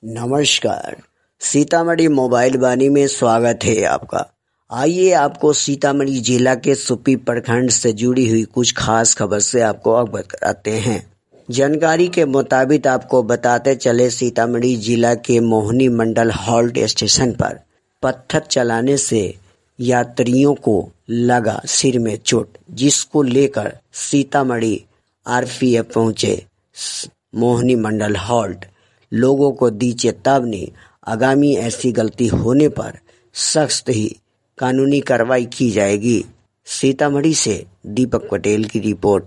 नमस्कार। सीतामढ़ी मोबाइल वाणी में स्वागत है आपका। आइए आपको सीतामढ़ी जिला के सुपी प्रखंड से जुड़ी हुई कुछ खास खबर से आपको अवगत कराते हैं। जानकारी के मुताबिक आपको बताते चले, सीतामढ़ी जिला के मोहनी मंडल हॉल्ट स्टेशन पर पत्थर चलाने से यात्रियों को लगा सिर में चोट, जिसको लेकर सीतामढ़ी आरपीएफ पहुंचे मोहनी मंडल हॉल्ट। लोगों को दी चेतावनी, आगामी ऐसी गलती होने पर सख्त ही कानूनी कार्रवाई की जाएगी। सीतामढ़ी से दीपक पटेल की रिपोर्ट।